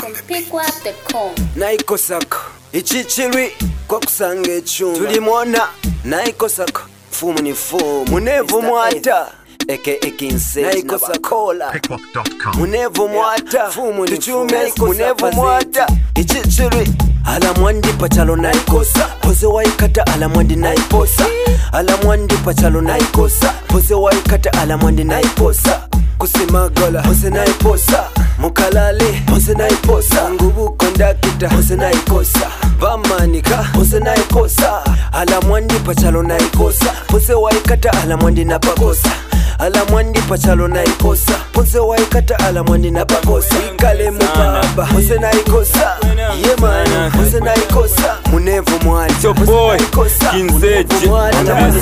from pickwap.com. Naiko sako ichichiri kwa kusanga echunga tulimwona Naiko sako fumu ni fumu Nevu mwata aka Kinse Naiko sakola Munevu mwata fumu ni chume Munevu mwata ichichiri ala mwandi pachalo naikosa Pose waikata ala mwandi naiposa ala mwandi pachalo naikosa Pose waikata ala mwandi naiposa Kusimagala pose naiposa Mukalale pose naiposa Ngubu kondakita pose naikosa Vamanika pose naikosa ala mwandi pachalo naikosa Pose waikata ala mwandi napakosa ala mwandi pachalo naikosa Pose waikata ala mwandi napakosa Ikale mubaba pose naikosa Yemana pose naikosa Munevu mwata So boy, Kinseje on this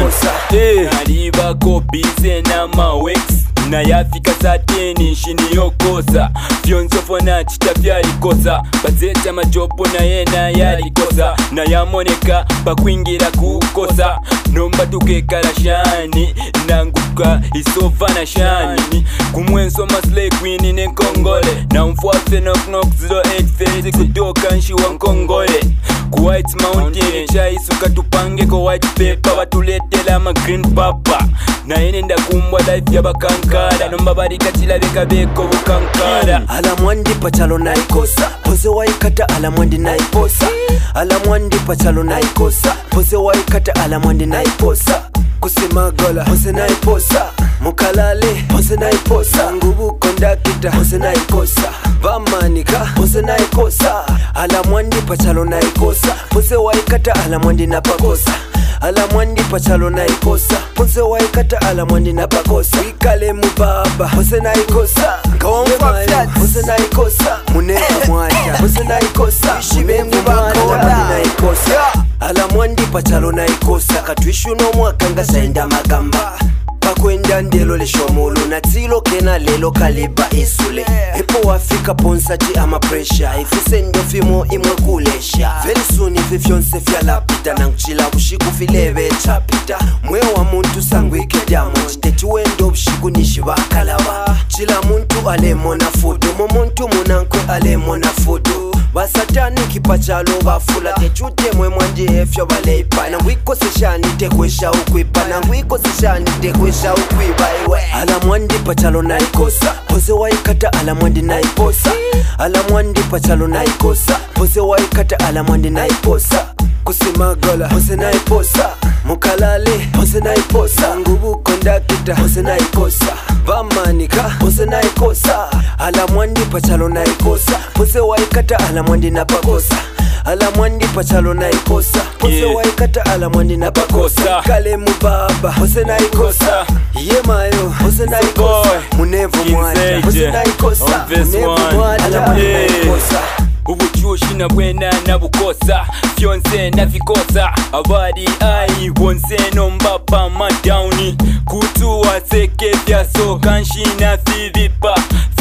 one. Nariba kobize na mawex na yafika sateni shini yokosa Fyonso fona chita fyalikosa Bazeta majopo na yena yalikosa na yamoneka bakwingira kukosa Nomba tukekala shani nanguka isofa na shani Kumwenso maslay queen ne Kongole na mfuafe knock 0836 kudoka nshi wa Kongole Ku White Mountain chaisuka tupange ko white paper batuletela ma green papa na yenenda kumbwa life yabakankara nomba barika chilabeka beko bukankara ala mwandi pachalo naikosa Pose waikata ala mwandi naiposa ala mwandi pachalo naikosa Pose waikata ala mwandi naiposa Kusimagala pose naiposa Mukalale pose naiposa Ngubu kondakita pose naikosa Vamanika pose naikosa ala mwandi pachalo naikosa Pose waikata ala mwandi napakosa ala mwandi pachalo naikosa Pose waikata ala mwandi napakosa Ikale mubaba pose naikosa Ngawamfafya pose naikosa Munevu mwata pose naikosa Munevu mwata naikosa ala mwandi pachalo naikosa Katwishu no mwaka nga saenda magamba Pakwenda ndelo leshomulu na tilo kena lelo kaliba isule Epo wafika ponsa chi ama pressure Ifise ndofimo imwe kulesha Very soon ifi fyonse fyalapita Nanguchila ushiku fileve chapita Mweo wa muntu sangu ikidamu Chitechi wendo ushiku nishibakalawa Chila muntu alemo na fudu Mumuntu munankwe alemo na fudu Basatani kipachalo bafula Techute mwe mwanje efyo baleipa Nangwiko seshani tekwesha ukwipa Nangwiko seshani tekwesha ukwiba iwe ala mwandi pachalo naikosa Pose waikata ala mwandi naiposa ala mwandi pachalo naikosa Pose waikata ala mwandi naiposa Kusimagala pose naiposa Mukalale pose naiposa Ngubu kondakita pose naikosa Vamanika pose naikosa ala mwandi pachalo naikosa Pose waikata ala mwandi napakosa ala mwandi pachalo naikosa Pose waikata ala mwandi napakosa Kale mubaba pose naikosa Yemayo pose naikosa Munevu mwata pose naikosa Munevu mwata ala mwandi naikosa Ubuchushi na bwena na bukosa Fyonse na vikosa Abadi ai wonse nomba pa madowni Kutu wa seke vya soka nshina fivipa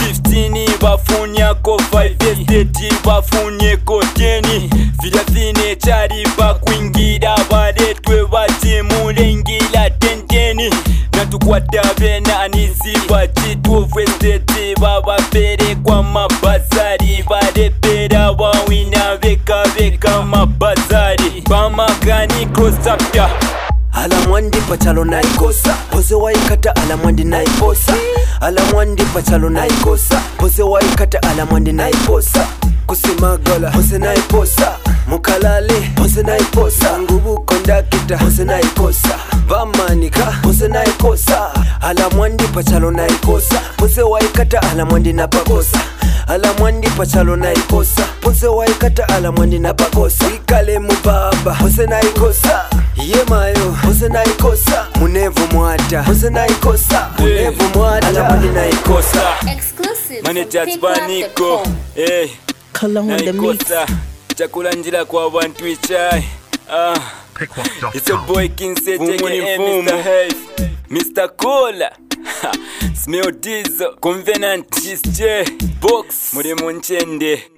15 bafunya ko 5 estate bafunye ko 10 Vilafine chari pa kuingira badetwe bati mulengila tenteni Natukwata bena aniziba chituwe sete baba pere kwa mabazari Badepera wawina veka mabazari Bamakani cross up ya ala mwandi pachalo naikosa Pose waikata ala mwandi naiposa ala mwandi pachalo naikosa Pose waikata ala mwandi naiposa Kusimagala pose naiposa Mukalale pose naiposa Ngubu kondakita pose naikosa Vamanika pose naikosa ala mwandi pachalo naikosa Pose waikata ala mwandi napakosa ala mwandi pachalo naikosa Pose waikata ala mwandi napakosa Ikale mubaba pose naikosa Yemayo pose naikosa Munevu mwata pose naikosa Munevu mwata ala mwandi naikosa Exclusive Manager from Baniko pickwap.com. Kalong on the mix. Naikosa chakula njila kwa bantu ichai It's a boy Kinseje aka Mr. Hayes Mr. Cola Smell Diesel Convenant DJ Box Muri munchende